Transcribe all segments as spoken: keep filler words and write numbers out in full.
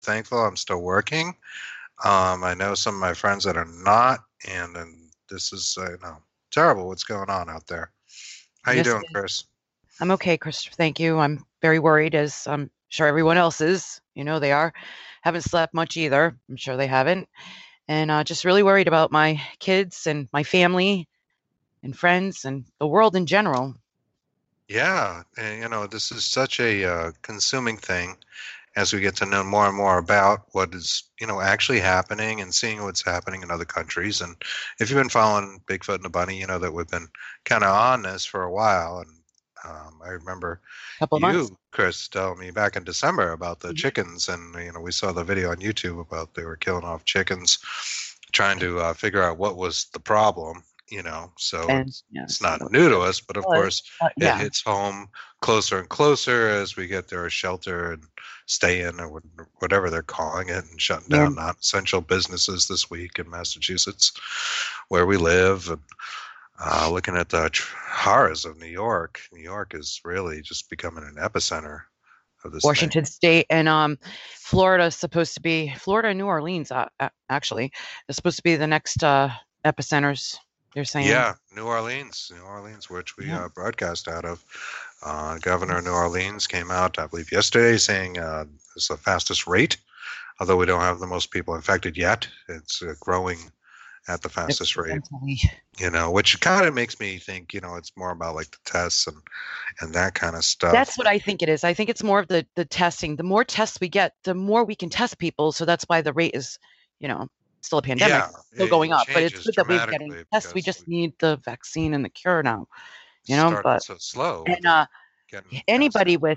thankful I'm still working. Um, I know some of my friends that are not, and then this is uh, you know terrible what's going on out there. How you Yes, doing, it is. Chris? I'm okay, Christopher. Thank you. I'm very worried, as I'm sure everyone else is. You know, they are. Haven't slept much either. I'm sure they haven't. And uh, just really worried about my kids and my family and friends and the world in general. Yeah, and you know this is such a uh, consuming thing as we get to know more and more about what is you know actually happening and seeing what's happening in other countries. And if you've been following Bigfoot and the Bunny, you know that we've been kind of on this for a while. And um, I remember Couple of months. you, Chris, telling me back in December about the Mhm. chickens, and you know we saw the video on YouTube about they were killing off chickens, trying to uh, figure out what was the problem. You know, so And it's it's yes, not it new to was. us, but of was, course but it yeah. hits home closer and closer as we get their shelter and stay in, or whatever they're calling it, and shutting down And non-essential businesses this week in Massachusetts, where we live. And uh, looking at the tr- horrors of New York, New York is really just becoming an epicenter of this thing. Washington State and um, Florida is supposed to be Florida and New Orleans. Uh, uh, actually, is supposed to be the next uh, epicenters. They're saying. Yeah, New Orleans, New Orleans, which we Yeah. uh, broadcast out of. Uh, Governor of New Orleans came out, I believe, yesterday, saying uh, it's the fastest rate. Although we don't have the most people infected yet, it's uh, growing at the fastest rate. Exponentially. You know, which kind of makes me think, you know, it's more about like the tests and and that kind of stuff. That's what I think it is. I think it's more of the the testing. The more tests we get, the more we can test people. So that's why the rate is, you know, still a pandemic, Yeah, still it, going it up. But it's changes good that we're getting dramatically tests. We because we just need the vaccine and the cure now, you know. started But so slow with and the uh, getting anybody testing. with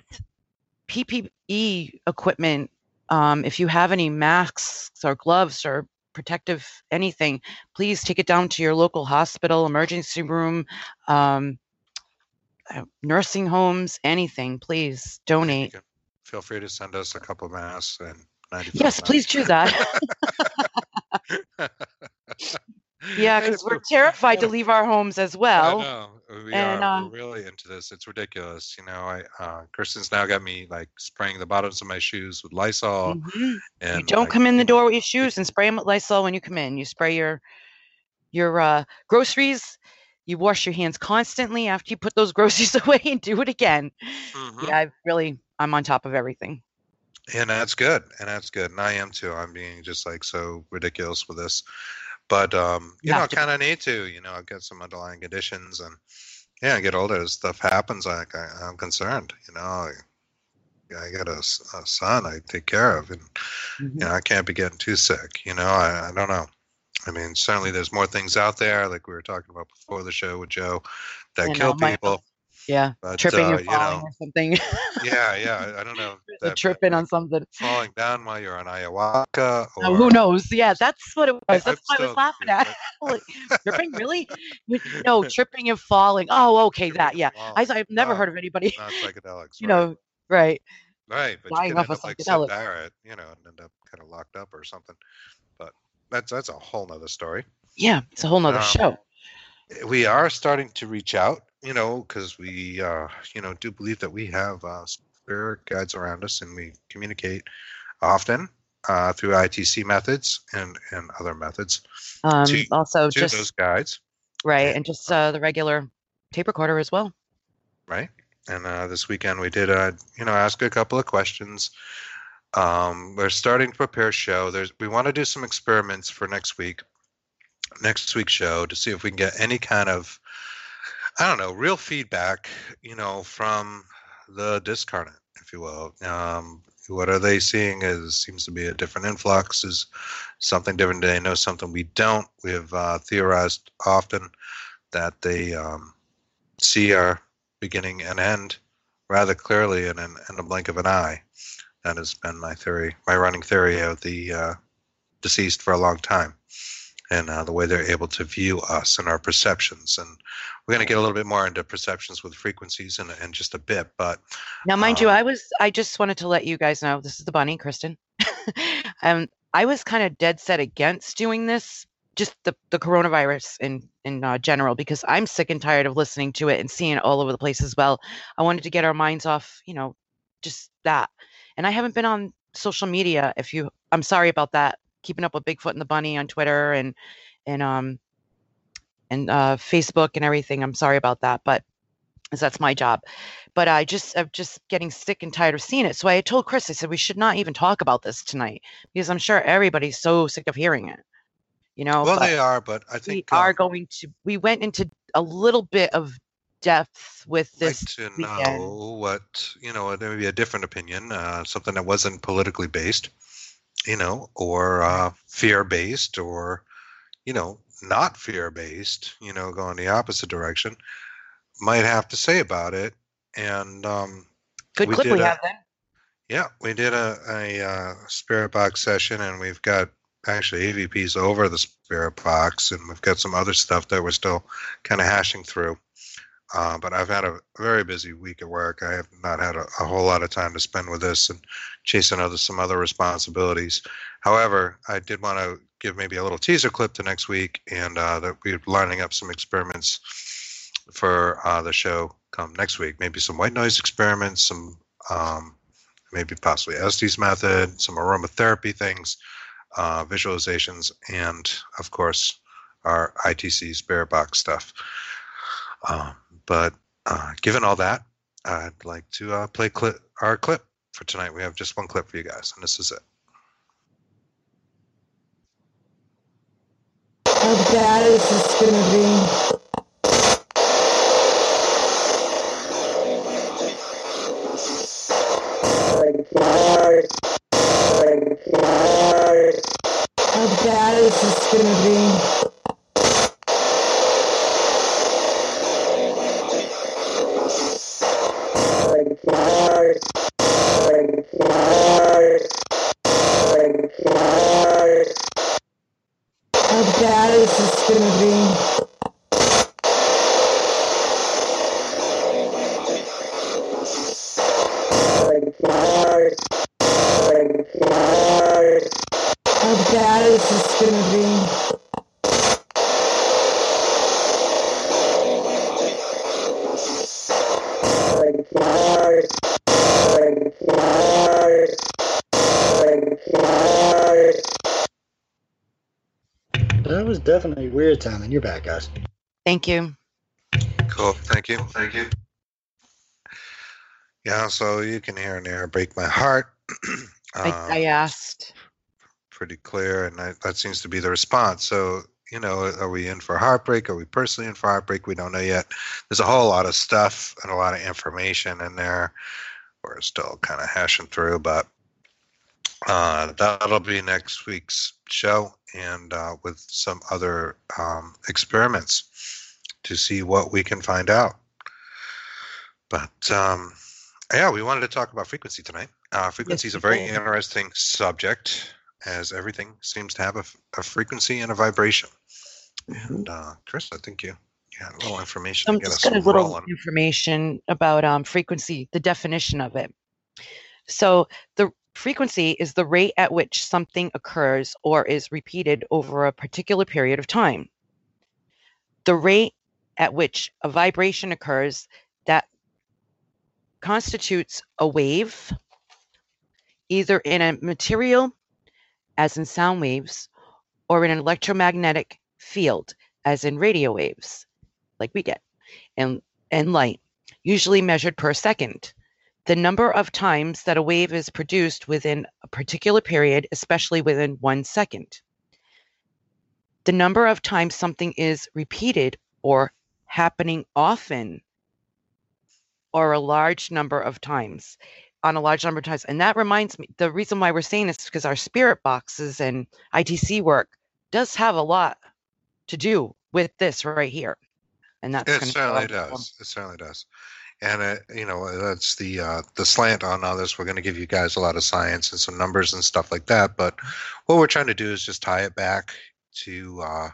P P E equipment, um, if you have any masks or gloves or protective anything, please take it down to your local hospital, emergency room, um, uh, nursing homes, anything. Please And you donate. can feel free to send us a couple masks and ninety-five Yes, please cents. do that. Yeah, And because if we're you, terrified to uh, leave our homes as I well. know we And are. uh, We're really into this. It's ridiculous. You know, I uh, Kristen's now got me like spraying the bottoms of my shoes with Lysol, mhm. You and don't I, come in the you know, door with your shoes and spray them with Lysol when you come in. You spray your your uh, groceries. You wash your hands constantly after you put those groceries away and do it again. hmm Yeah, I really, I'm on top of everything. and that's good, and that's good, and I am too. I'm being just like so ridiculous with this, but um, You you know, have to be. kind of need to. You know, I've got some underlying conditions, and yeah, I get older, as stuff happens. Like I, I'm concerned. You know, I, I got a, s- a son I take care of, and you Mhm. know, I can't be getting too sick. You know, I, I don't know. I mean, certainly there's more things out there, like we were talking about before the show with Joe, that And kill uh, my, people. yeah, But tripping uh, and you falling know, or something. yeah, yeah, I I don't know if The that meant tripping like on something. falling down while you're on ayahuasca Oh, who or knows? Yeah, that's what it I, was. I'm That's why I was still laughing confused. at. But Like, tripping, really? No, tripping and falling. Oh, okay, tripping that. and Yeah, I, falling. I've never Oh, heard of anybody, not psychedelics, you right? know, right, Right, but you dying could off end a up like Sid psychedelic. Barrett, you know, and end up kind of locked up or something. But that's that's a whole nother story. Yeah, it's a whole nother Um, show. we are starting to reach out, you know, because we, uh, you know, do believe that we have uh, spirit guides around us, and we communicate often uh, through I T C methods and and other methods to Um, also, to those just guides. right, And and just uh, uh, the regular tape recorder as well. right, and uh, this weekend we did, uh, you know, ask a couple of questions. Um, we're starting to prepare a show. There's we want to do some experiments for next week, next week's show, to see if we can get any kind of, I don't know, real feedback, you know, from the discarnate, if you will. Um, what are they seeing? Is seems to be a different influx. Is something different? Do they know something we don't? We have uh, theorized often that they um, see our beginning and end rather clearly in, an, in a blink of an eye. That has been my theory, my running theory of the uh, deceased for a long time, and uh, the way they're able to view us and our perceptions. And we're going to get a little bit more into perceptions with frequencies in, in just a bit. But Now, mind you, um, I was I just wanted to let you guys know this is the bunny, Kristen. um, I was kind of dead set against doing this, just the the coronavirus in in uh, general, because I'm sick and tired of listening to it and seeing it all over the place as well. I wanted to get our minds off, you know, just that. And I haven't been on social media. If you, I'm sorry about that. Keeping up with Bigfoot and the Bunny on Twitter and and um and uh, Facebook and everything. I'm sorry about that, but because that's my job. But I just I'm just getting sick and tired of seeing it. So I told Chris, I said we should not even talk about this tonight because I'm sure everybody's so sick of hearing it. You know, Well, but they are, but I we think are um, going to. We went into a little bit of depth with I'd like this to weekend. know what, you know, maybe a different opinion, uh, something that wasn't politically based, you know, or uh, fear based, or, you know, not fear based, you know, going the opposite direction, might have to say about it. And um, Good we clip did we a, have then. yeah, we did a, a uh, spirit box session, and we've got actually A V Ps over the spirit box, and we've got some other stuff that we're still kind of hashing through. Uh, but I've had a very busy week at work. I have not had a, a whole lot of time to spend with this and chasing other some other responsibilities. However, I did want to give maybe a little teaser clip to next week, and uh, that we're lining up some experiments for uh, the show come next week. Maybe some white noise experiments, some um, maybe possibly Estes method, some aromatherapy things, uh, visualizations, and of course our I T C spirit box stuff. Um, but uh, given all that, I'd like to uh, play clip, our clip for tonight. We have just one clip for you guys, and this is it. How bad is this gonna be? How bad is this gonna be? How bad is this gonna be? How bad is this gonna be? That was definitely weird sounding. You're back, guys. Thank you. Cool. Thank you. Thank you. Yeah, so you can hear in there break my heart. I, um, I asked. Pretty clear, and I, that seems to be the response. So, you know, are we in for heartbreak? Are we personally in for heartbreak? We don't know yet. There's a whole lot of stuff and a lot of information in there. We're still kind of hashing through, but uh, that'll be next week's show, and uh, with some other um, experiments to see what we can find out. But um, yeah, we wanted to talk about frequency tonight. Uh, frequency is Yes, a very we did. interesting subject, as everything seems to have a, a frequency and a vibration. And uh, Chris, I think you, you had a little information I'm to get just us got a little rolling. information about um, frequency, the definition of it. So the frequency is the rate at which something occurs or is repeated over a particular period of time. The rate at which a vibration occurs that constitutes a wave, either in a material, as in sound waves, or in an electromagnetic field, as in radio waves, like we get, and, and light, usually measured per second. The number of times that a wave is produced within a particular period, especially within one second. The number of times something is repeated or happening often, or a large number of times, on a large number of times. And that reminds me, the reason why we're saying this is because our spirit boxes and I T C work does have a lot to do with this right here. And that's It going certainly to does. It certainly does. And uh, you know, that's the uh, the slant on all this. We're going to give you guys a lot of science and some numbers and stuff like that. But what we're trying to do is just tie it back to uh,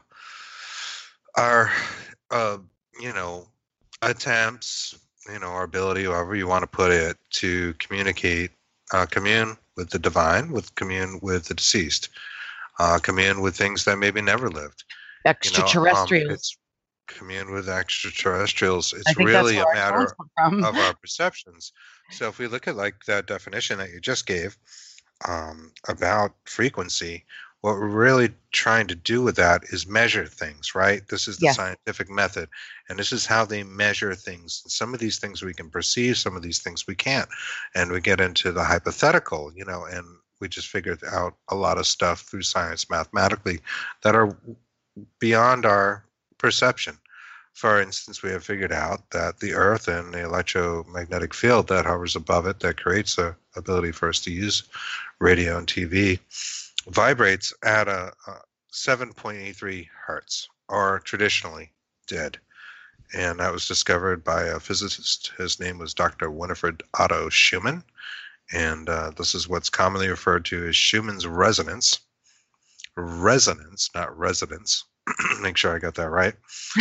our, uh, you know, attempts, you know, our ability, however you want to put it, to communicate, uh, commune with the divine, with commune with the deceased, uh, commune with things that maybe never lived. extraterrestrials. You know, um, it's commune with extraterrestrials. I It's think that's really where a our matter tones come from. of our perceptions. So if we look at like that definition that you just gave, um, about frequency, what we're really trying to do with that is measure things, right? This is the Yes. scientific method, and this is how they measure things. Some of these things we can perceive, some of these things we can't, and we get into the hypothetical, you know, and we just figured out a lot of stuff through science mathematically that are beyond our perception. For instance, we have figured out that the Earth and the electromagnetic field that hovers above it, that creates the ability for us to use radio and T V, vibrates at a, a seven point eight three hertz, or traditionally did. And that was discovered by a physicist. His name was Doctor Winifred Otto Schumann. And uh, this is what's commonly referred to as Schumann's resonance. Resonance, not residence. Make sure I got that right.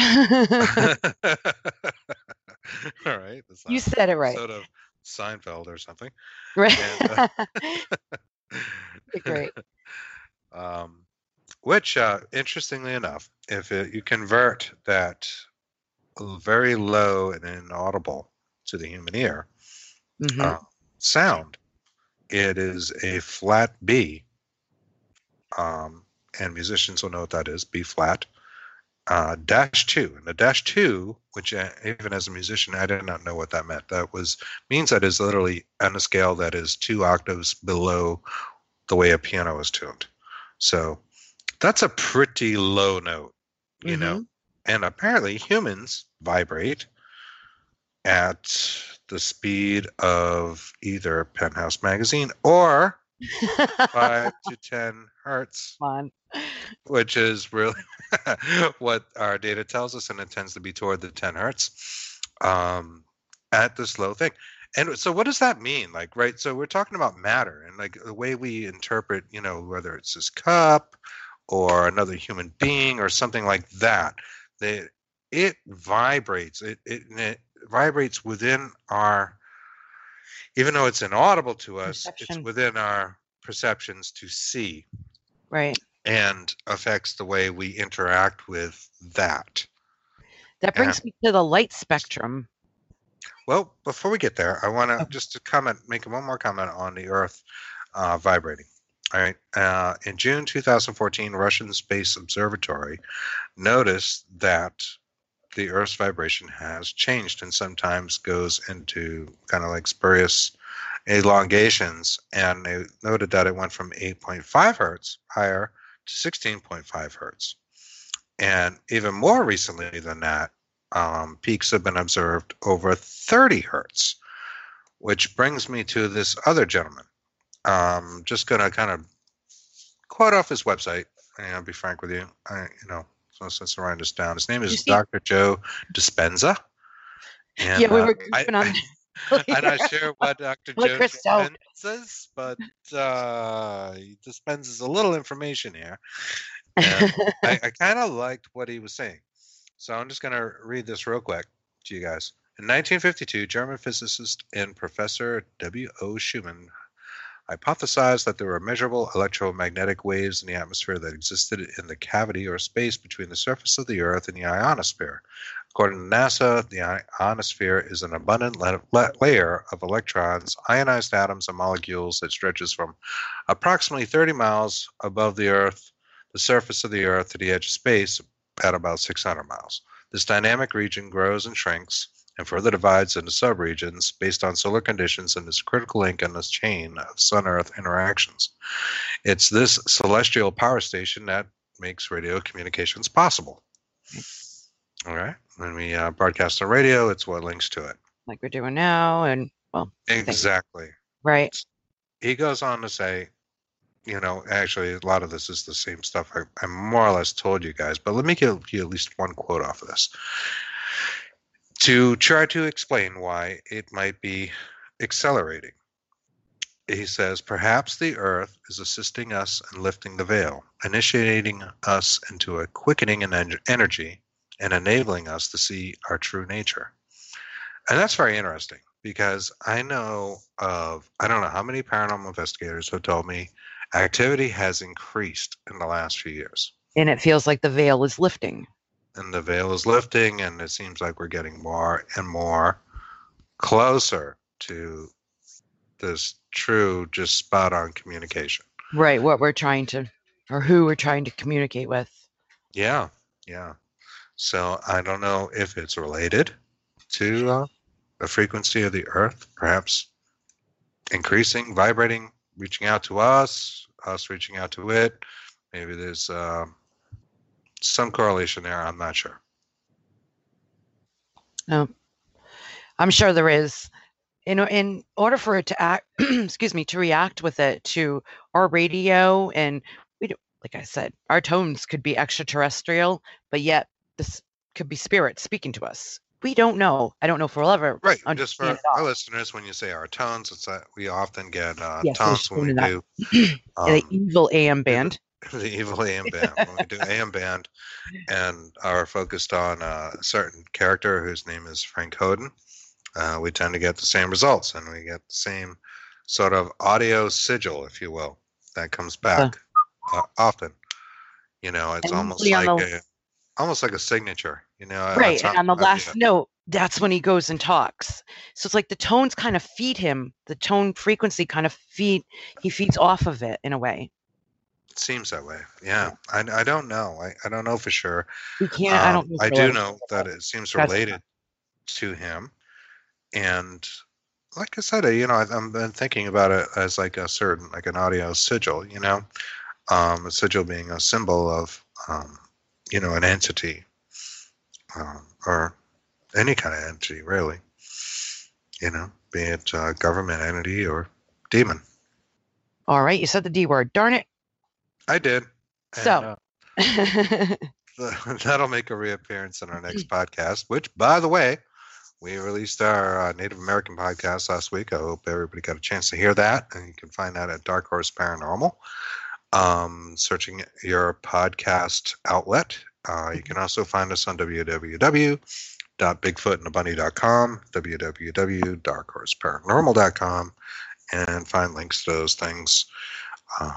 All right. That's You not said it right. Sort of Seinfeld or something. Right. And, uh, Great. Um, which, uh, interestingly enough, if it, you convert that very low and inaudible to the human ear Mhm. uh, sound, it is a flat B. Um, and musicians will know what that is, B flat, uh, dash two. And the dash two, which uh, even as a musician, I did not know what that meant. That was means that is literally on a scale that is two octaves below the way a piano is tuned. So that's a pretty low note, you know. And apparently humans vibrate at the speed of either Penthouse magazine or five to ten hertz, Come on. which is really what our data tells us, and it tends to be toward the ten hertz um, at this low thing. And so what does that mean? Like, right, so we're talking about matter and like the way we interpret, you know, whether it's this cup or another human being or something like that, that it vibrates. It, it, it vibrates within our, even though it's inaudible to us, it's Perception. within our perceptions to see, Right. and affects the way we interact with that. That brings me to the light spectrum. Well, before we get there, I want to Oh. just to comment, make one more comment on the Earth uh, vibrating. All right. Uh, in June two thousand fourteen, Russian Space Observatory noticed that the Earth's vibration has changed and sometimes goes into kind of like spurious elongations. And they noted that it went from eight point five hertz higher to sixteen point five hertz. And even more recently than that, um, peaks have been observed over thirty hertz, which brings me to this other gentleman. Um, just going to kind of quote off his website, and I'll be frank with you. I, you know, so since I write this down, his name You is see- Doctor Joe Dispenza. And, Yeah, we uh, were I- goofing on I, I'm not sure what Doctor Like Joe Christelle. dispenses, but uh, he dispenses a little information here. And I, I kind of liked what he was saying. So I'm just going to read this real quick to you guys. In nineteen fifty-two, German physicist and Professor W O Schumann hypothesized that there were measurable electromagnetic waves in the atmosphere that existed in the cavity or space between the surface of the Earth and the ionosphere. According to NASA, the ionosphere is an abundant la- la- layer of electrons, ionized atoms, and molecules that stretches from approximately thirty miles above the Earth, the surface of the Earth, to the edge of space at about six hundred miles. This dynamic region grows and shrinks and further divides into subregions based on solar conditions and is a critical link in this chain of Sun-Earth interactions. It's this celestial power station that makes radio communications possible. All right. When we uh, broadcast on radio, it's what links to it. like we're doing now, and well, Exactly. right. He goes on to say, you know, actually, a lot of this is the same stuff I, I more or less told you guys, but let me give you at least one quote off of this to try to explain why it might be accelerating. He says, perhaps the Earth is assisting us in lifting the veil, initiating us into a quickening in en- energy and enabling us to see our true nature. And that's very interesting because I know of, I don't know how many paranormal investigators have told me activity has increased in the last few years. And it feels like the veil is lifting. And the veil is lifting, and it seems like we're getting more and more closer to this true, just spot on communication. Right. What we're trying to, or who we're trying to communicate with. Yeah, yeah. So I don't know if it's related to uh, the frequency of the Earth, perhaps increasing, vibrating, reaching out to us, us reaching out to it. Maybe there's uh, some correlation there. I'm not sure. No, I'm sure there is. In in order for it to act, excuse me, to react with it to our radio, and we do, like I said, our tones could be extraterrestrial, but yet this could be spirit speaking to us. We don't know. I don't know if we'll ever Right. Just understand for it all. our listeners, when you say our tones, it's that we often get uh, Yes, tones when we that. do the um, evil A M band. the evil A M band. When we do A M band and are focused on a certain character whose name is Frank Hoden, uh, we tend to get the same results, and we get the same sort of audio sigil, if you will, that comes back uh, often. You know, it's And almost usually like on the- a almost like a signature. You know, Right, that's how- and on the I- last yeah. note, that's when he goes and talks. So it's like the tones kind of feed him. The tone frequency kind of feed. He feeds off of it in a way. It seems that way. Yeah, I, I don't know. I, I don't know for sure. We can't. I Um, don't. know if I we'll do ever- know that it seems That's- related to him, and like I said, you know, I've, I've been thinking about it as like a certain, like an audio sigil. You know, um, a sigil being a symbol of, um, you know, an entity, um, or any kind of entity, really. You know, be it a government entity or demon. All right, you said the D word. Darn it. I did. And, So. uh, that'll make a reappearance in our next podcast, which, by the way, we released our uh, Native American podcast last week. I hope everybody got a chance to hear that, and you can find that at Dark Horse Paranormal. Um, searching your podcast outlet. Uh, you can also find us on w w w dot bigfoot and the bunny dot com, w w w dot dark horse paranormal dot com, and find links to those things. Um,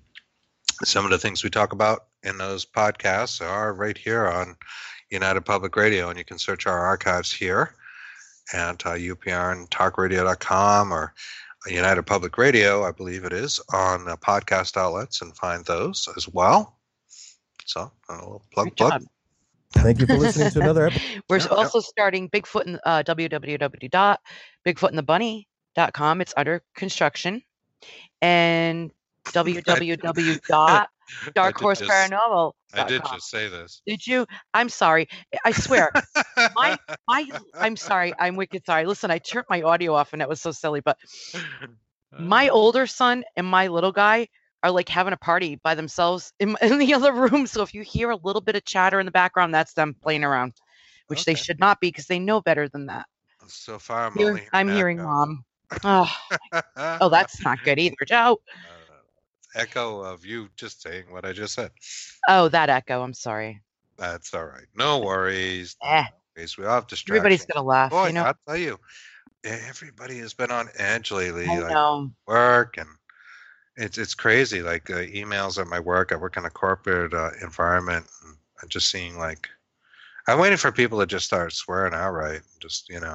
some of the things we talk about in those podcasts are right here on United Public Radio, and you can search our archives here at uh, U P R and talk radio dot com or United Public Radio, I believe it is, on the podcast outlets, and find those as well. So, a little plug, Good plug. job. Thank you for listening to another episode. We're Yeah, also starting Bigfoot in uh, w w w dot bigfoot and the bunny dot com. It's under construction. And w w w dot dark horse paranormal dot com. I did just say this. Did you? I'm sorry. I swear. My, my, I'm sorry. I'm wicked sorry. Listen, I turned my audio off and that was so silly. But my older son and my little guy are like having a party by themselves in, in the other room. So if you hear a little bit of chatter in the background, that's them playing around, which they Okay. should not be because they know better than that. So far, I'm Here- only I'm hearing echo. mom. Oh, oh, that's not good either, Joe. Uh, echo of you just saying what I just said. Oh, that echo. I'm sorry. That's all right. No worries. No Eh. worries. We all have distractions. Everybody's gonna laugh. Boy, you know. I'll tell you, everybody has been on edge lately. I like know. work, and it's it's crazy. Like uh, emails at my work. I work in a corporate uh, environment, and I'm just seeing like, I'm waiting for people to just start swearing outright. Just you know,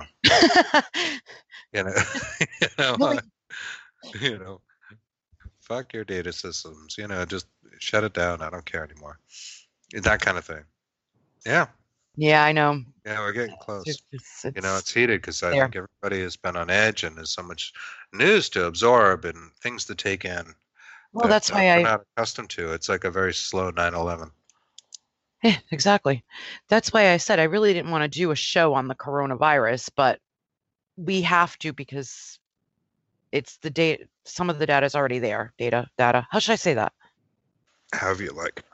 you know, you know, Really? you know, fuck your data systems. You know, just shut it down. I don't care anymore. That kind of thing. Yeah, Yeah, I know. yeah, we're getting close. It's, it's, You know, it's heated because I there. think everybody has been on edge, and there's so much news to absorb and things to take in. well, that, that's uh, why we're I. not accustomed to. It's like a very slow nine eleven. Yeah, exactly. That's why I said I really didn't want to do a show on the coronavirus, but we have to because it's the data. Some of the data is already there. Data, data. How should I say that? However you like.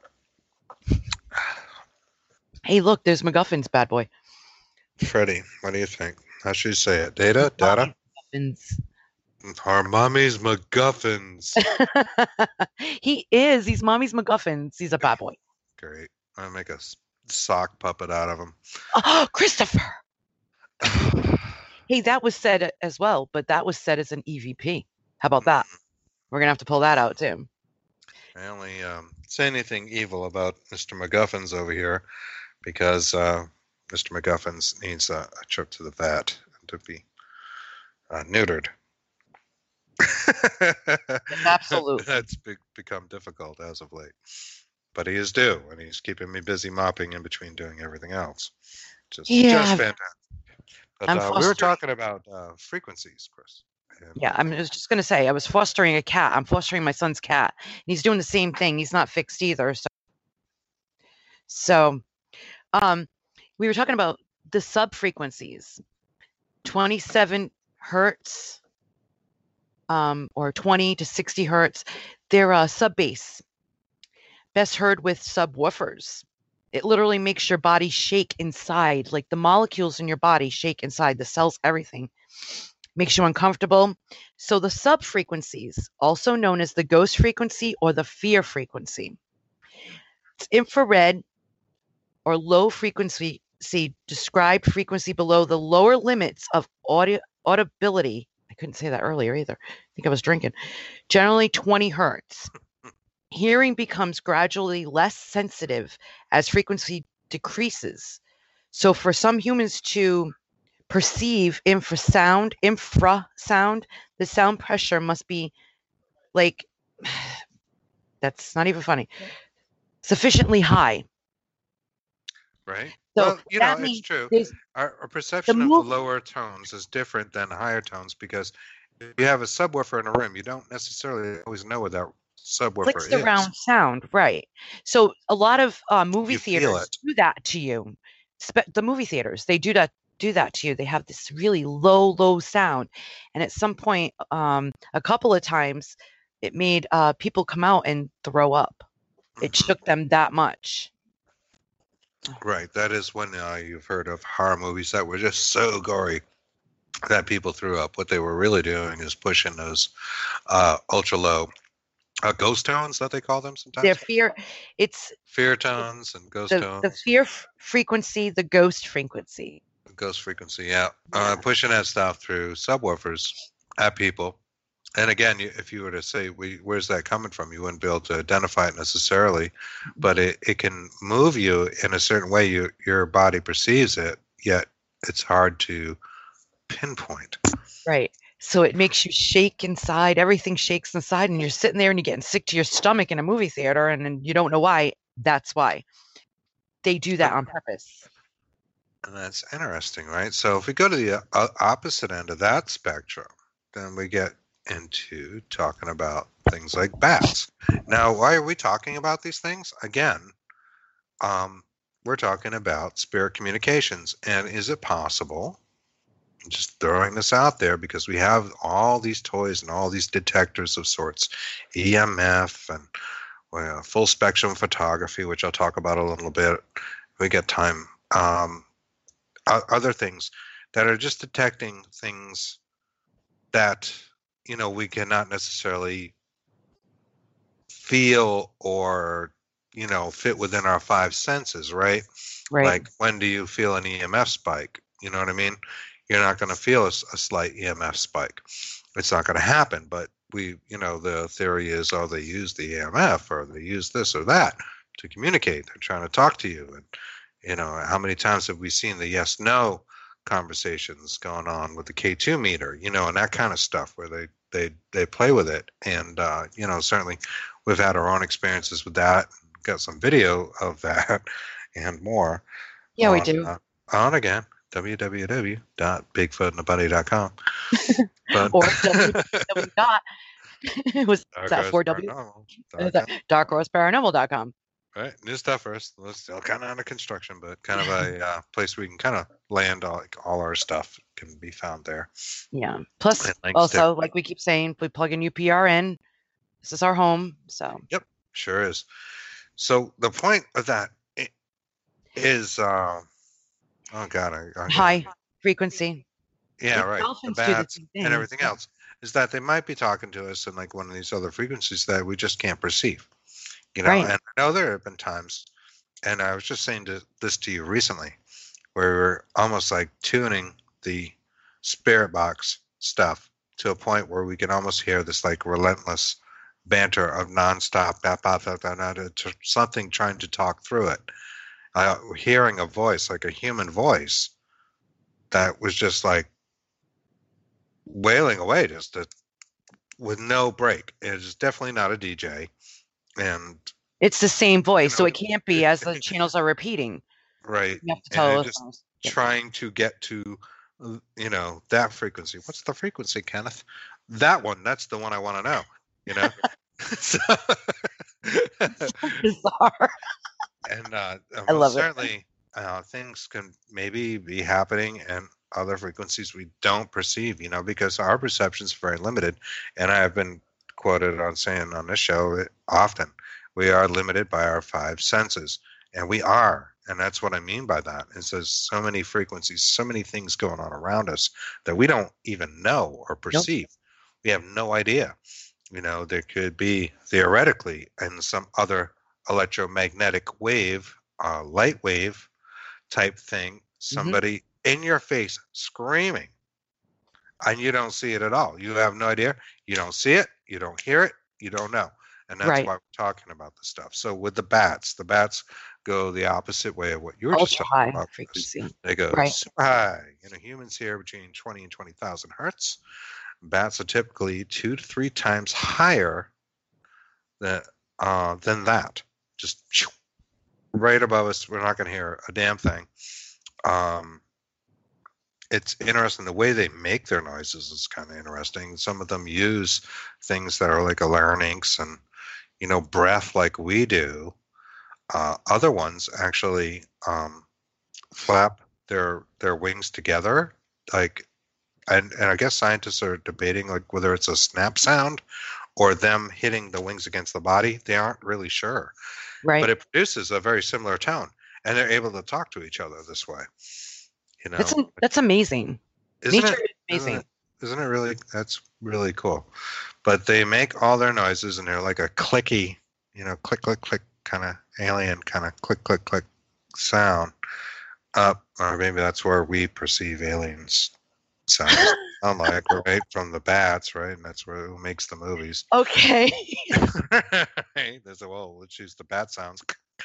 Hey, look, there's MacGuffin's bad boy. Freddie, what do you think? How should you say it? Data? Data? MacGuffins. Our mommy's MacGuffins. He is. He's mommy's MacGuffins. He's a bad boy. Great. I'm going to make a s- sock puppet out of him. Oh, Christopher. Hey, that was said a- as well, but that was said as an E V P. How about that? We're gonna have to pull that out too. I only um, say anything evil about Mister MacGuffins over here because uh, Mister MacGuffins needs a, a trip to the vet to be uh, neutered. Absolutely. That's be- become difficult as of late. But he is due, and he's keeping me busy mopping in between doing everything else. Just, Yeah, just fantastic. But I'm uh, we were fostering. talking about uh, frequencies, Chris. And, Yeah, I was just gonna say I was fostering a cat. I'm fostering my son's cat. And he's doing the same thing. He's not fixed either. So, so, um, we were talking about the sub frequencies, twenty-seven hertz, um, or twenty to sixty hertz. They're uh, sub bass, best heard with subwoofers. It literally makes your body shake inside, like the molecules in your body shake inside, the cells, everything. Makes you uncomfortable. So the sub frequencies, also known as the ghost frequency or the fear frequency, it's infrared or low frequency, see, described frequency below the lower limits of audio audibility. I couldn't say that earlier either. I think I was drinking. Generally twenty hertz. Hearing becomes gradually less sensitive as frequency decreases. So for some humans to perceive infrasound, infrasound, the sound pressure must be like, that's not even funny, sufficiently high. right? So well, you that know, means it's true. there's Our, our perception of move- lower tones is different than higher tones because if you have a subwoofer in a room, you don't necessarily always know what that subwoofer clicks is. around sound, right? So a lot of uh, movie You feel theaters it. do that to you. Spe- the movie theaters, they do that do that to you. They have this really low, low sound, and at some point, um, a couple of times, it made uh, people come out and throw up. It Mhm. shook them that much. Right. That is when uh, you've heard of horror movies that were just so gory that people threw up. What they were really doing is pushing those uh, ultra low uh, ghost tones that they call them sometimes. Their fear, it's Fear tones and ghost the, tones. the fear f- frequency, the ghost frequency. Ghost frequency, yeah. Uh, pushing that stuff through subwoofers at people. And again, you, if you were to say, we, where's that coming from? You wouldn't be able to identify it necessarily, but it, it can move you in a certain way. You, your body perceives it, yet it's hard to pinpoint. Right. So it makes you shake inside. Everything shakes inside, and you're sitting there and you're getting sick to your stomach in a movie theater, and, and you don't know why. That's why. They do that on purpose. And that's interesting, right? So if we go to the uh, opposite end of that spectrum, then we get into talking about things like bats. Now, why are we talking about these things? Again, um, we're talking about spirit communications. And is it possible, just throwing this out there, because we have all these toys and all these detectors of sorts, E M F and well, full spectrum photography, which I'll talk about a little bit if we get time. Um, other things that are just detecting things that, you know, we cannot necessarily feel or, you know, fit within our five senses, right? Right. Like, when do you feel an E M F spike? You know what I mean? You're not going to feel a, a slight E M F spike. It's not going to happen. But we, you know, the theory is, oh, they use the E M F or they use this or that to communicate. They're trying to talk to you. And, you know, how many times have we seen the yes, no conversations going on with the K two meter, you know, and that kind of stuff where they, they, they play with it. And, uh, you know, certainly we've had our own experiences with that, got some video of that and more. Yeah, on, we do. Uh, on again, w w w dot bigfoot and a buddy dot com. But, Or w w w dot was that four W? dark horse paranormal dot com. Right, new stuff first. It's still kind of under construction, but kind of a uh, place where we can kind of land all, like, all our stuff can be found there. Yeah. Plus, And links also, to- like we keep saying, we plug in U P R in. This is our home. So. Yep, sure is. So the point of that i- is, uh, oh god, I, I, High frequency. yeah, Like right, the dolphins do the bats same and thing. everything else is that they might be talking to us in like one of these other frequencies that we just can't perceive. You know, Right. and I know there have been times, and I was just saying to, this to you recently, where we're almost like tuning the spirit box stuff to a point where we can almost hear this like relentless banter of nonstop, bap, bap, bap, bap, bap, to something trying to talk through it. Uh, hearing a voice, like a human voice, that was just like wailing away, just to with no break. It's definitely not a D J, and It's the same voice, so know, it can't be as the channels are repeating. right, You have to and tell it the just listeners. Yeah. trying to get to, uh, you know, that frequency. What's the frequency, Kenneth? That one. That's the one I want to know. You know. so, Bizarre. and uh, I love it. certainly uh, things can maybe be happening and other frequencies we don't perceive, you know, because our perception is very limited. And I have been quoted on saying on this show often, we are limited by our five senses, and we are. And that's what I mean by that. Is there's so many frequencies, so many things going on around us that we don't even know or perceive. Nope. We have no idea. You know, there could be theoretically in some other electromagnetic wave, uh, light wave type thing, somebody mm-hmm. in your face screaming, and you don't see it at all. You have no idea. You don't see it. You don't hear it. You don't know. And that's right. why we're talking about this stuff. So with the bats, the bats go the opposite way of what you were Ultra just talking high about. Frequency. They go right. super high. You know, humans here between twenty and twenty thousand hertz. Bats are typically two to three times higher than uh, than that. Just right above us. We're not going to hear a damn thing. Um, it's interesting the way they make their noises is kind of interesting. Some of them use things that are like a larynx and, you know, breath like we do. Uh, other ones actually um, flap their their wings together, like, and, and I guess scientists are debating like whether it's a snap sound or them hitting the wings against the body. They aren't really sure, right? But it produces a very similar tone, and they're able to talk to each other this way. You know, that's that's amazing. Isn't Nature it, is amazing. Isn't it, isn't it really? That's really cool. But they make all their noises, and they're like a clicky, you know, click, click, click, kind of alien, kind of click, click, click sound. Up, or maybe that's where we perceive aliens sound. Unlike right from the bats, right? And that's where who makes the movies. Okay. Right? There's a well, let's use the bat sounds.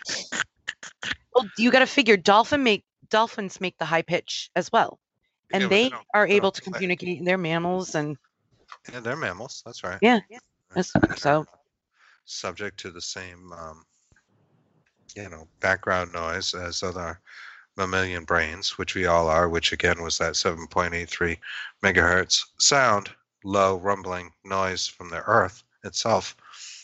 Well, you got to figure dolphin make dolphins make the high pitch as well, and Yeah, they, they are they able to play. communicate. They're mammals, and Yeah, they're mammals. That's right. yeah, that's, so subject to the same, um, you know, background noise as other mammalian brains, which we all are. Which again was that seven point eight three megahertz sound, low rumbling noise from the Earth itself.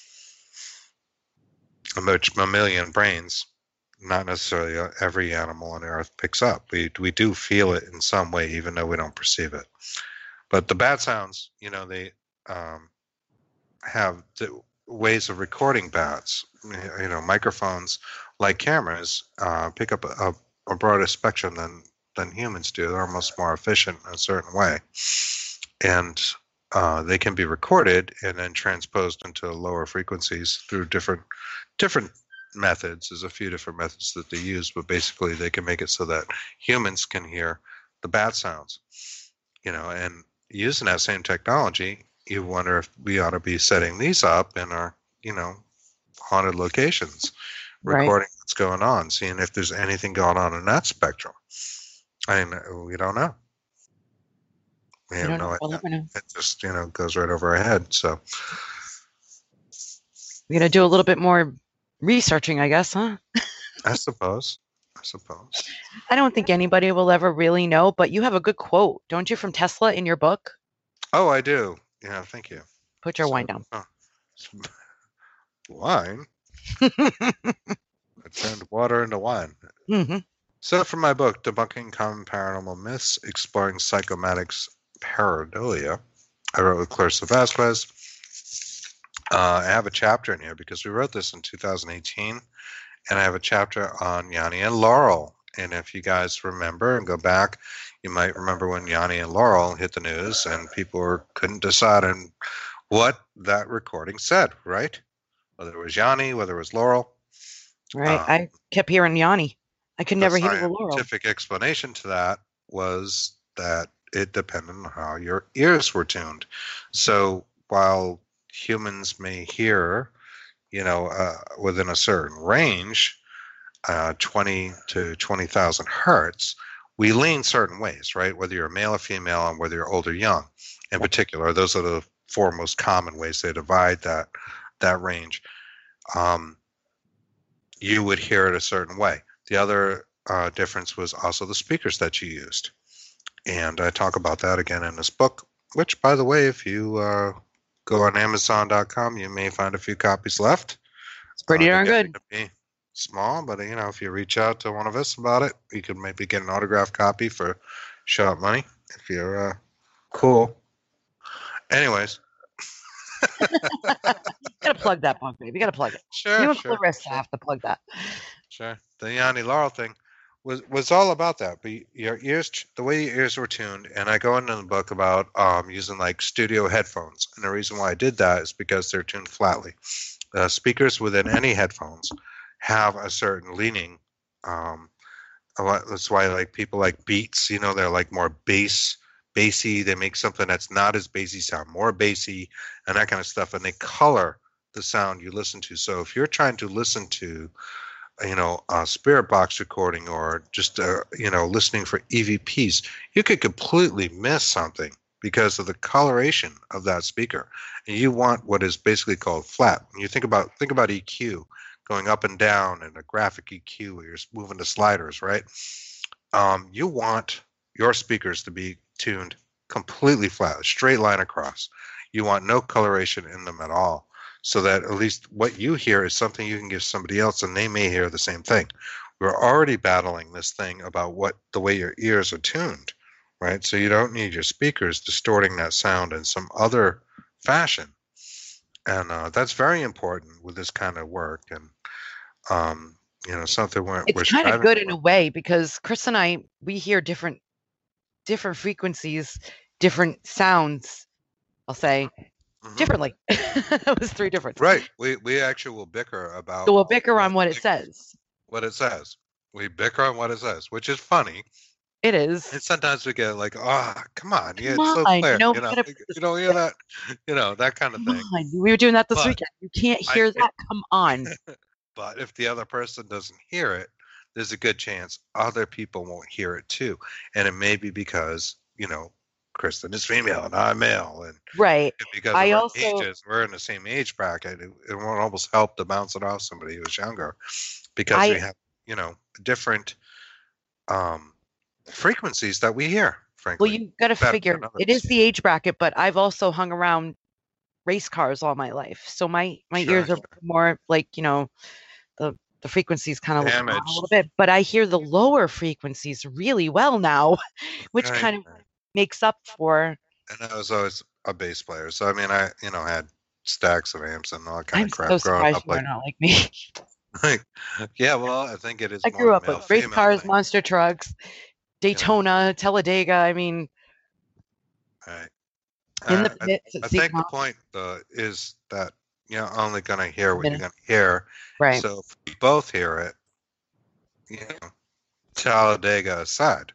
Which mammalian brains, not necessarily every animal on Earth picks up. We we do feel it in some way, even though we don't perceive it. But the bat sounds, you know, they um, have the ways of recording bats. You know, microphones, like cameras, uh, pick up a, a broader spectrum than than humans do. They're almost more efficient in a certain way, and uh, they can be recorded and then transposed into lower frequencies through different different methods. There's a few different methods that they use, but basically they can make it so that humans can hear the bat sounds. You know, and using that same technology, you wonder if we ought to be setting these up in our, you know, haunted locations, recording right. what's going on, seeing if there's anything going on in that spectrum. I mean, we don't know. We have no idea. It just, you know, goes right over our head. So we're gonna do a little bit more researching, I guess, huh? I suppose. I suppose. I don't think anybody will ever really know, but you have a good quote, don't you, from Tesla in your book? Oh, I do. Yeah, thank you. Put your so, wine down. Oh. Wine? I turned water into wine. Mm-hmm. So from my book, Debunking Common Paranormal Myths, Exploring Psychomatics Pareidolia, I wrote with Clarissa Vasquez. Uh, I have a chapter in here because we wrote this in two thousand eighteen, and I have a chapter on Yanni and Laurel. And if you guys remember and go back, you might remember when Yanni and Laurel hit the news and people were, couldn't decide on what that recording said, right? Whether it was Yanni, whether it was Laurel. Right. Um, I kept hearing Yanni. I could never hear the Laurel. The scientific explanation to that was that it depended on how your ears were tuned. So while humans may hear, you know, uh, within a certain range, uh, twenty to twenty thousand hertz, we lean certain ways, right? Whether you're male or female and whether you're old or young. In particular, those are the four most common ways they divide that that range. Um, you would hear it a certain way. The other uh, difference was also the speakers that you used. And I talk about that again in this book, which, by the way, if you uh, go on Amazon dot com, you may find a few copies left. It's pretty Uh, darn again, good. it'd be small, but you know, if you reach out to one of us about it, you could maybe get an autographed copy for sharp money if you're uh, cool. Anyways, Gotta plug that book, baby. You gotta plug it. sure, You and sure, Clarissa sure. have to plug that. Sure. The Yanni Laurel thing was was all about that. But your ears, the way your ears were tuned, and I go into the book about um, using like studio headphones. And the reason why I did that is because they're tuned flatly. Uh, speakers within any headphones have a certain leaning. Um, a lot, that's why like people like Beats, you know, they're like more bass, bassy. They make something that's not as bassy sound more bassy, and that kind of stuff. And they color the sound you listen to. So if you're trying to listen to you know, a Spirit Box recording or just, uh, you know, listening for E V Ps, you could completely miss something because of the coloration of that speaker. And you want what is basically called flat. When you think about think about E Q going up and down and a graphic E Q where you're moving the sliders, right? Um, you want your speakers to be tuned completely flat, a straight line across. You want no coloration in them at all, so that at least what you hear is something you can give somebody else and they may hear the same thing. We're already battling this thing about what the way your ears are tuned, right? So you don't need your speakers distorting that sound in some other fashion. And uh, that's very important with this kind of work. And, um, you know, something we're, we're It's kind of striving good in for. a way because Chris and I, we hear different different frequencies, different sounds, I'll say, Mhm. differently. That was three different. Right. We, we actually will bicker about So we'll bicker what on what it things- says. what it says. We bicker on what it says, which is funny. It is. And sometimes we get like, oh, come on, yeah, Come it's so on, you clear. know, You we know, gotta like, put this you don't hear that, you know, that kind of Come thing. on. We were doing that this But weekend. You can't I hear can- that. Come on. But if the other person doesn't hear it, there's a good chance other people won't hear it too. And it may be because, you know, Kristen is female and I'm male. And Right. because I of our also- ages, we're in the same age bracket. It, it won't almost help to bounce it off somebody who's younger because I- we have, you know, different um, frequencies that we hear, frankly. Well, you got to better figure than it others. is the age bracket, but I've also hung around race cars all my life. So my, my Sure, ears are sure. more like, you know, the, the frequencies kind of look down a Damaged. little bit, but I hear the lower frequencies really well now, which Right, kind of right. makes up for. And I was always a bass player. So, I mean, I, you know, had stacks of amps and all that kind I'm of crap so growing surprised up. you are Like, not like me. like, yeah, well, I think it is. I more grew of a up with male, race female cars, thing. monster trucks, Daytona, Talladega. I mean, Right. in Uh, the I, pits at I think the Seacon. point uh, is that you're only going to hear what you're Minutes. going to hear. Right. So if we both hear it, you know, Talladega aside,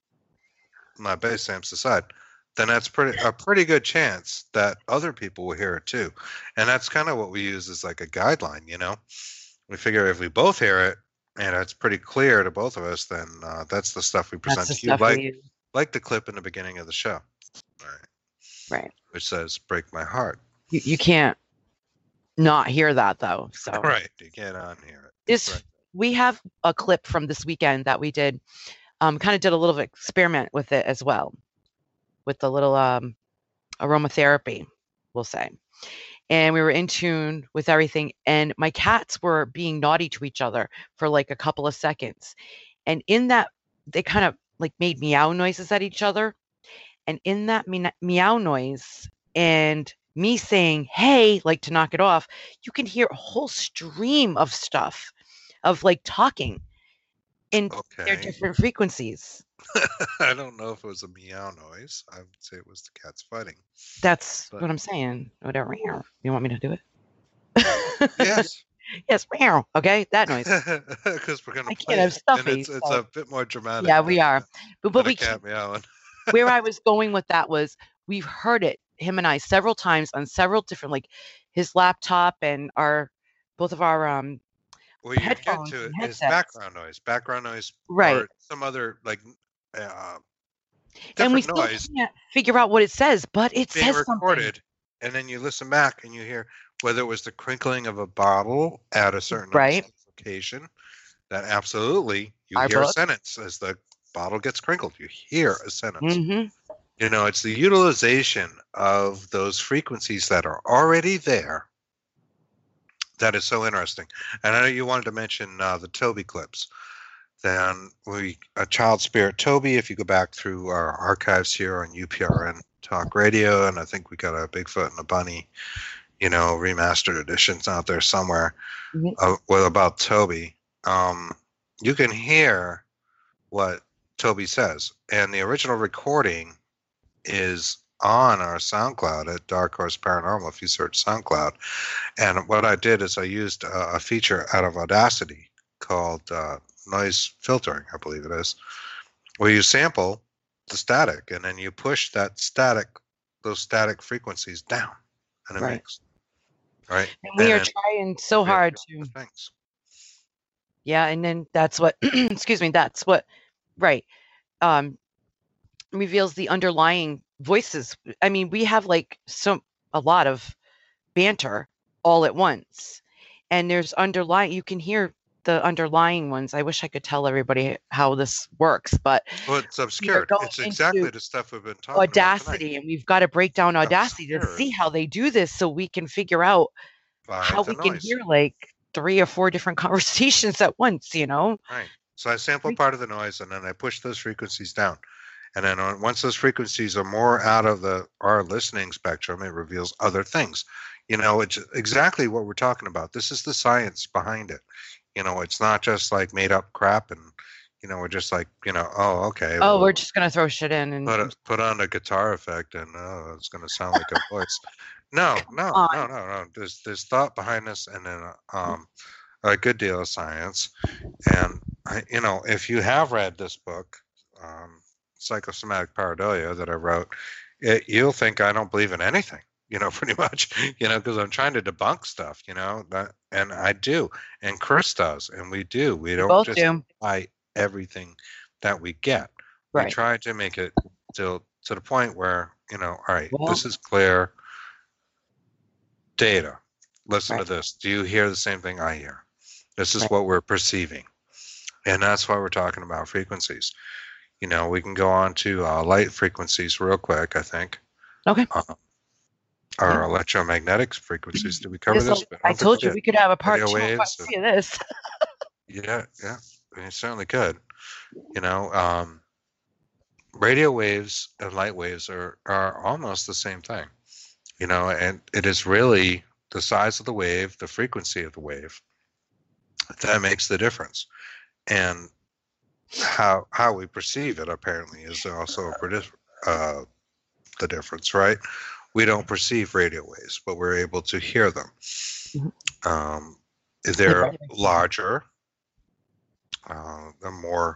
my bass amps aside, then that's pretty a pretty good chance that other people will hear it too. And that's kind of what we use as like a guideline, you know. We figure if we both hear it and it's pretty clear to both of us, then uh, that's the stuff we present That's the to you, stuff like we use. like the clip in the beginning of the show, right? Right. Which says "Break my heart." You, you can't not hear that though. So Right, you can't unhear it. this Right. we have a clip from this weekend that we did. Um, kind of did a little experiment with it as well, with the little um, aromatherapy, we'll say. And we were in tune with everything. And my cats were being naughty to each other for like a couple of seconds. And in that, they kind of like made meow noises at each other. And in that me- meow noise and me saying, hey, like to knock it off, you can hear a whole stream of stuff of like talking in their Okay. different frequencies. I don't know if it was a meow noise. I would say it was the cats fighting. That's But- what I'm saying. Whatever. You want me to do it? Yes, Yes, meow. Okay, that noise. because we're gonna I play can't have it, stuffy, and it's it's so- a bit more dramatic. Yeah, we than, are. uh, But than but a we cat meowing. where I was going with that was we've heard it, him and I, several times on several different, like his laptop and our both of our um Well, you get headphones to it and is headsets. background noise, background noise, Right. or some other like uh, and we different still noise can't figure out what it says, but it being says something. recorded and then you listen back and you hear whether it was the crinkling of a bottle at a certain Right. location. That absolutely you Our hear a book. sentence as the bottle gets crinkled. You hear a sentence. Mm-hmm. You know, it's the utilization of those frequencies that are already there that is so interesting. And I know you wanted to mention uh, the Toby clips. Then we, a child spirit Toby, if you go back through our archives here on U P R N Talk Radio, and I think we got a Bigfoot and a Bunny, you know, remastered editions out there somewhere Mhm. uh, with about Toby. Um, you can hear what Toby says, and the original recording is on our SoundCloud at Dark Horse Paranormal if you search SoundCloud. And what I did is I used a, a feature out of Audacity called uh, noise filtering, I believe it is, where you sample the static and then you push that static, those static frequencies down in a Right. mix. Right. And we are And trying so we have hard the to, things. yeah, and then that's what, excuse me, that's what, right, um, reveals the underlying voices. I mean, we have like so a lot of banter all at once, and there's underlying. You can hear the underlying ones. I wish I could tell everybody how this works, but Well, it's we are obscured. going It's exactly into the stuff we've been talking about Audacity, tonight. and we've got to break down Audacity to Obscured see how they do this, so we can figure out by how the we can noise. hear like three or four different conversations at once. You know. Right. So I sample part of the noise and then I push those frequencies down. And then on, once those frequencies are more out of the our listening spectrum, it reveals other things. You know, it's exactly what we're talking about. This is the science behind it. You know, it's not just like made up crap and, you know, we're just like, you know, oh, okay. Oh, well, we're just gonna throw shit in and put, a, put on a guitar effect and oh, it's going to sound like a voice. No, no, on. no, no, no. There's, there's thought behind this and then um, a good deal of science. And, I, you know, if you have read this book, um, Psychosomatic Pareidolia, that I wrote, it, you'll think I don't believe in anything, you know, pretty much, you know, because I'm trying to debunk stuff, you know, that, and I do. And Chris does. And we do. We don't both just do. buy everything that we get. We Right. try to make it to, to the point where, you know, all right, Well- this is clear data. Listen Right. to this. Do you hear the same thing I hear? This is Right. what we're perceiving. And that's why we're talking about frequencies. You know, we can go on to uh, light frequencies real quick, I think. Okay. Uh, or electromagnetic frequencies. Did we cover This this? will- don't I think told we you did. we could have a part Radio two and part waves three of this. Yeah, yeah. We certainly could. You know, um, radio waves and light waves are, are almost the same thing. You know, and it is really the size of the wave, the frequency of the wave, that makes the difference. And how how we perceive it apparently is also a predi- uh, the difference, right? We don't perceive radio waves, but we're able to hear them. Um, they're Right. larger, uh, they're more,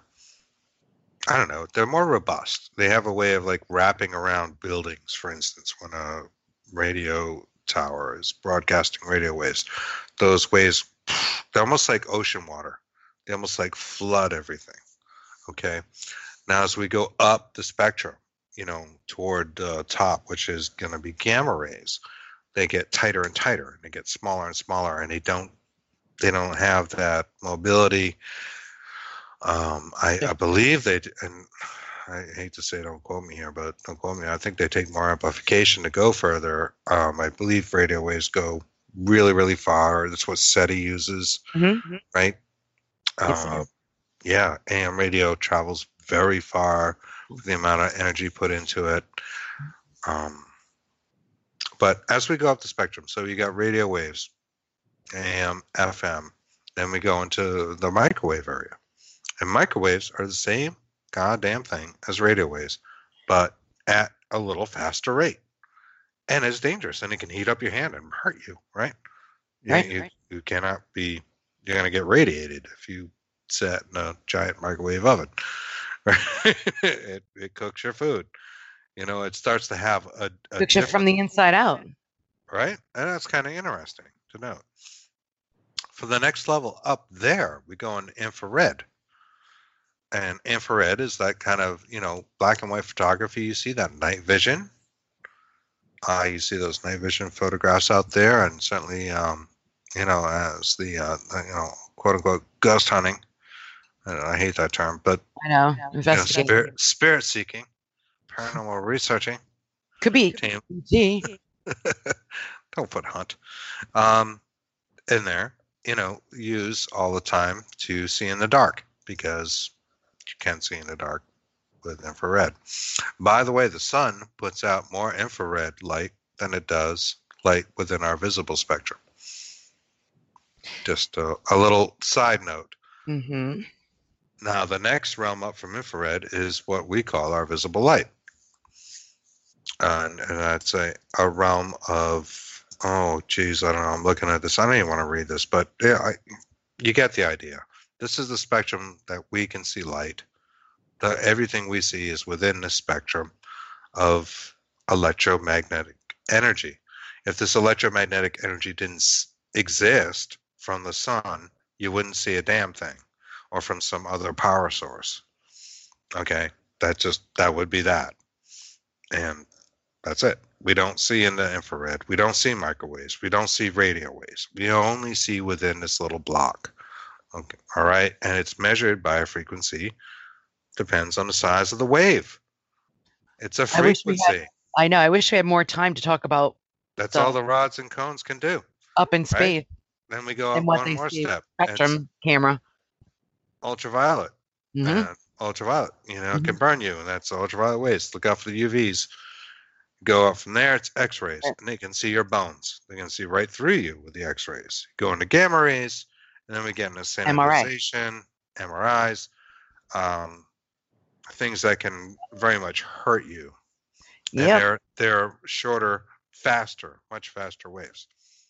I don't know, they're more robust. They have a way of like wrapping around buildings, for instance, when a radio tower is broadcasting radio waves. Those waves, they're almost like ocean water. They almost like flood everything. Okay. Now, as we go up the spectrum, you know, toward the uh, top, which is going to be gamma rays, they get tighter and tighter, and they get smaller and smaller, and they don't, they don't have that mobility. Um, I, I believe they, and I hate to say, don't quote me here, but don't quote me. I think they take more amplification to go further. Um, I believe radio waves go really, really far. That's what SETI uses, Mhm. right? Yes, it Uh, is. yeah, A M radio travels very far with the amount of energy put into it. Um, but as we go up the spectrum, so you got radio waves, A M, F M, then we go into the microwave area. And microwaves are the same goddamn thing as radio waves, but at a little faster rate. And it's dangerous, and it can heat up your hand and hurt you, right? You, Right, you, right. you cannot be, you're going to get radiated if you sit in a giant microwave oven. it, it cooks your food. You know, it starts to have a, a Picture from different- the inside out. right? And that's kind of interesting to note. For the next level up there, we go into infrared. And infrared is that kind of, you know, black and white photography. You see that night vision. Uh, you see those night vision photographs out there, and certainly, um, you know, as the uh, you know, quote unquote ghost hunting. I, I hate that term, but I know. you know, Investigate. spirit, spirit seeking, paranormal researching Could be. team. Gee. Don't put hunt um, in there. You know, use all the time to see in the dark because you can see in the dark with infrared. By the way, the sun puts out more infrared light than it does light within our visible spectrum. Just a, a little side note. Mm-hmm. Now, the next realm up from infrared is what we call our visible light. Uh, and, and that's a, a realm of, oh, geez, I don't know. I'm looking at this. I don't even want to read this, but yeah, I, you get the idea. This is the spectrum that we can see light. The, everything we see is within the spectrum of electromagnetic energy. If this electromagnetic energy didn't s- exist from the sun, you wouldn't see a damn thing, or from some other power source. Okay, that just that would be that, and that's it. We don't see in the infrared. We don't see microwaves. We don't see radio waves. We only see within this little block. Okay, all right, and it's measured by a frequency. Depends on the size of the wave. It's a I wish we frequency. had- I know. I wish we had more time to talk about That's the- all the rods and cones can do. up in space Then we go up and what one they more see. step. It's Spectrum camera. ultraviolet. hmm And ultraviolet, you know, can burn you, and that's ultraviolet waves. Look out for the U Vs. Go up from there, it's X-rays, and they can see your bones. They can see right through you with the X-rays. Go into gamma rays, and then we get into M R I. sanitization, M R Is, um, things that can very much hurt you. And Yep. they're they're shorter, faster, much faster waves.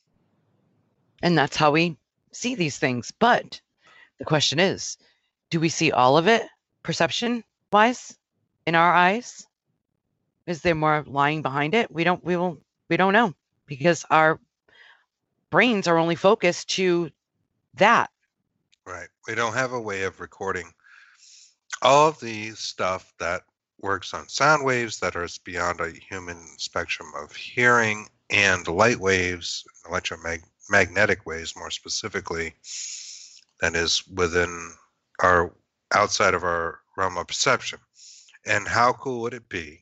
And that's how we see these things. But the question is, do we see all of it perception wise in our eyes? Is there more lying behind it? We don't we will we don't know, because our brains are only focused to that. Right. We don't have a way of recording all of the stuff that works on sound waves that are beyond a human spectrum of hearing, and light waves, electromagnetic waves more specifically, that is within our outside of our realm of perception. And how cool would it be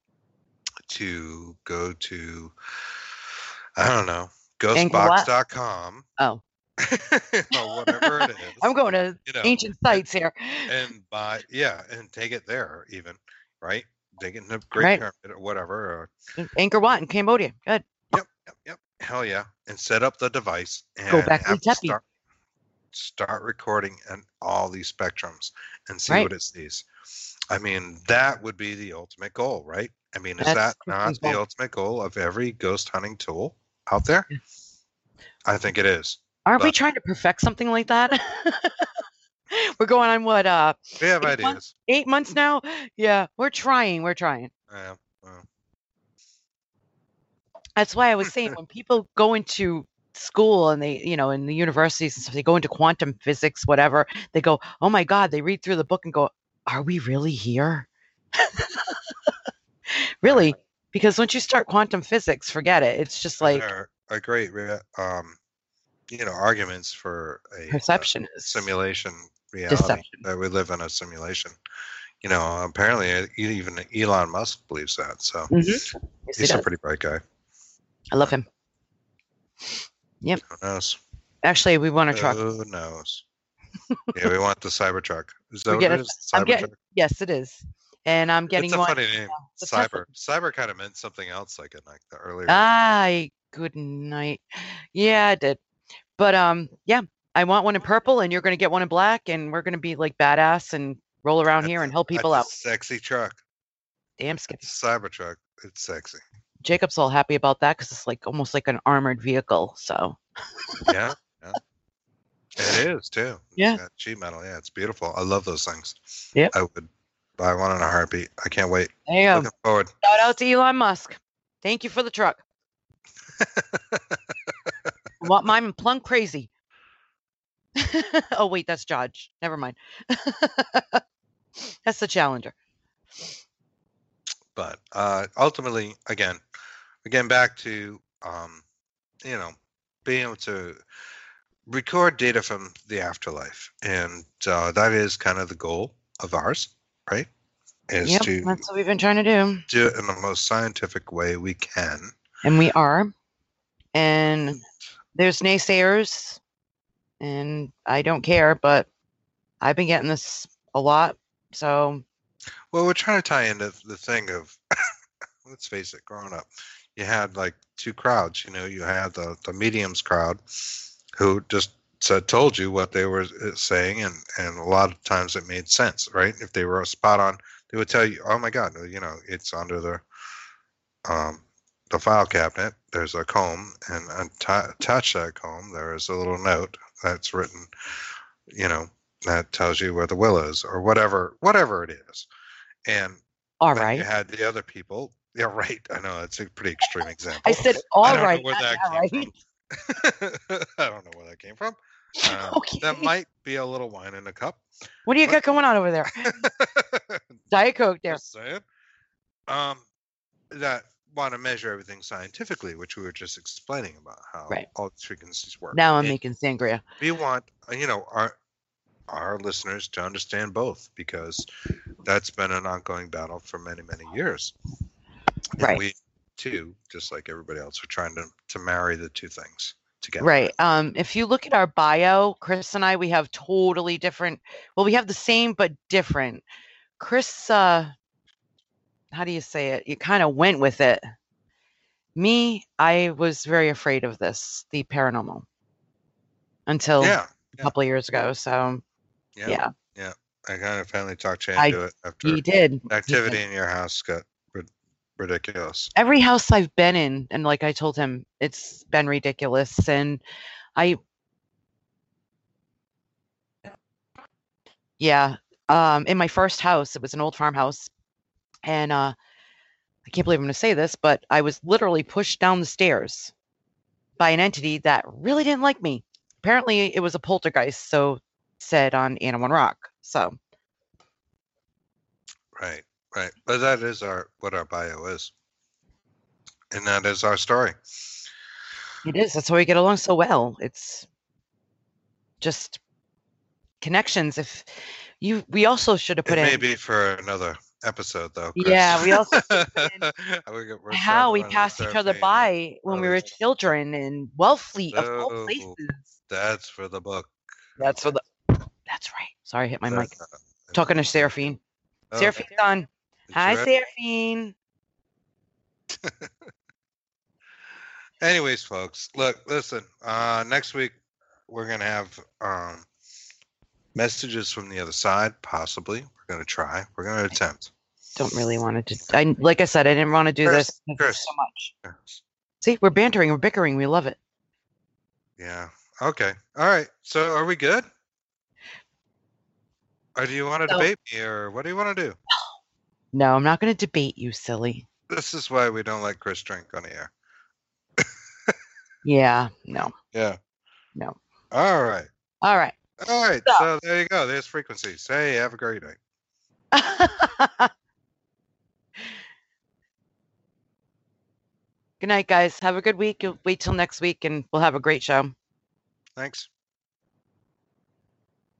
to go to, I don't know, ghostbox dot com Oh, or whatever it is. I'm going to you know, ancient sites here. and buy, yeah, and take it there even, right? Take it in the Great Right. Pyramid or whatever. Or, Angkor Wat in Cambodia. Good. yep, yep, yep. Hell yeah. And set up the device and Go back to have the it Tepe. start, start recording and all these spectrums and see Right. what it sees. I mean, that would be the ultimate goal, right? I mean, is That's that the not the goal. ultimate goal of every ghost hunting tool out there? I think it is. Aren't we But- trying to perfect something like that? We're going on what, uh, We have Eight ideas. months? eight months now? Yeah, we're trying. We're trying. Yeah, well, That's why I was saying, when people go into school and they, you know, in the universities and stuff, they go into quantum physics, whatever, they go, oh my God, they read through the book and go, are we really here? Really? Because once you start quantum physics, forget it. It's just like there are great, rea- um, you know, arguments for a uh, perception is simulation reality deception. that we live in a simulation. You know, apparently uh, even Elon Musk believes that. So Mhm. Yes, he he's a does. pretty bright guy. I love him. Who knows? Actually, we want a truck. Who knows? Yeah, we want the Cybertruck. Is that We what get it a- is? I'm getting- Cybertruck? Yes, it is. And I'm getting It's a you on. funny name. the Tesla. Cyber. Cyber kind of meant something else, like in like the earlier. Ay, good night. Yeah, I did. But um, yeah, I want one in purple, and you're gonna get one in black, and we're gonna be like badass and roll around That's here a- and help people that's out. a sexy truck. Damn skippy. It's a Cybertruck. It's sexy. Jacob's all happy about that because it's like almost like an armored vehicle. So Yeah, yeah. It is too. It's Yeah. got sheet metal. Yeah, it's beautiful. I love those things. Yep. I would buy one in a heartbeat. I can't wait. there you go. Looking forward. Shout out to Elon Musk. Thank you for the truck. I want mine plunk crazy. Oh wait, that's Dodge. Never mind. That's the Challenger. But uh, ultimately, again, again, back to, um, you know, being able to record data from the afterlife. And uh, that is kind of the goal of ours, right? Is Yep, to that's what we've been trying to do. do it in the most scientific way we can. And we are. And there's naysayers, and I don't care, but I've been getting this a lot. So, well, we're trying to tie into the thing of, let's face it, growing up, you had like two crowds. You know, you had the, the mediums crowd who just said, told you what they were saying, and, and a lot of times it made sense, right? If they were spot on, they would tell you, oh my God, you know, it's under the um, the file cabinet. There's a comb, and atta- attached to that comb, there is a little note that's written, you know, that tells you where the will is, or whatever, whatever it is. And all then right. you had the other people. Yeah, right. I know it's a pretty extreme example. I said, all I don't right. know where that yeah, came right. from. I don't know where that came from. Uh, Okay. That might be a little wine in a cup. What do you But- got going on over there? Diet Coke there. Just saying. Um, that want to measure everything scientifically, which we were just explaining about how Right. all these frequencies work. Now I'm And making sangria. we want, uh, you know, our our listeners to understand both, because that's been an ongoing battle for many, many years. And Right. we too, just like everybody else, are trying to to marry the two things together. Right. Um, if you look at our bio, Chris and I, we have totally different. Well, we have the same but different. Chris, uh, how do you say it? You kind of went with it. Me, I was very afraid of this, the paranormal, until Yeah. a couple of years ago. So Yeah. yeah, I kind of finally talked you I- into it after he did. the activity in your house got rid- ridiculous. Every house I've been in, and like I told him, it's been ridiculous. And I, yeah, um, in my first house, it was an old farmhouse, and uh, I can't believe I'm going to say this, but I was literally pushed down the stairs by an entity that really didn't like me. Apparently, it was a poltergeist, so said on Anna One Rock. So Right, right. But that is our what our bio is, and that is our story. it is. That's why we get along so well. It's just connections. If you, we also should have It put may in be for another episode, though. Chris. Yeah, we also should put in We got- we're how starting we to passed start each other paying by when we Oh, were it's- children in Wellfleet of all Oh, places. That's for the book. That's for the. That's right. Sorry, I hit my mic. That- uh, Talking to Seraphine. oh, Seraphine's on. did you Hi, read- Seraphine. Anyways, folks, look, listen. Uh, next week we're gonna have um, messages from the other side. Possibly, we're gonna try. We're gonna attempt. Don't really want to. I like I said, I didn't want to do Chris, this because Chris. so much. Yes. See, we're bantering, we're bickering, we love it. Yeah. Okay. All right. So, are we good? Or do you want to So- debate me, or what do you want to do? No, I'm not going to debate you, silly. This is why we don't let Chris drink on the air. Yeah, no, Yeah. no. All right. All right. All right. So- So there you go. There's frequencies. Hey, have a great night. Good night, guys. Have a good week. You'll wait till next week, and we'll have a great show. Thanks.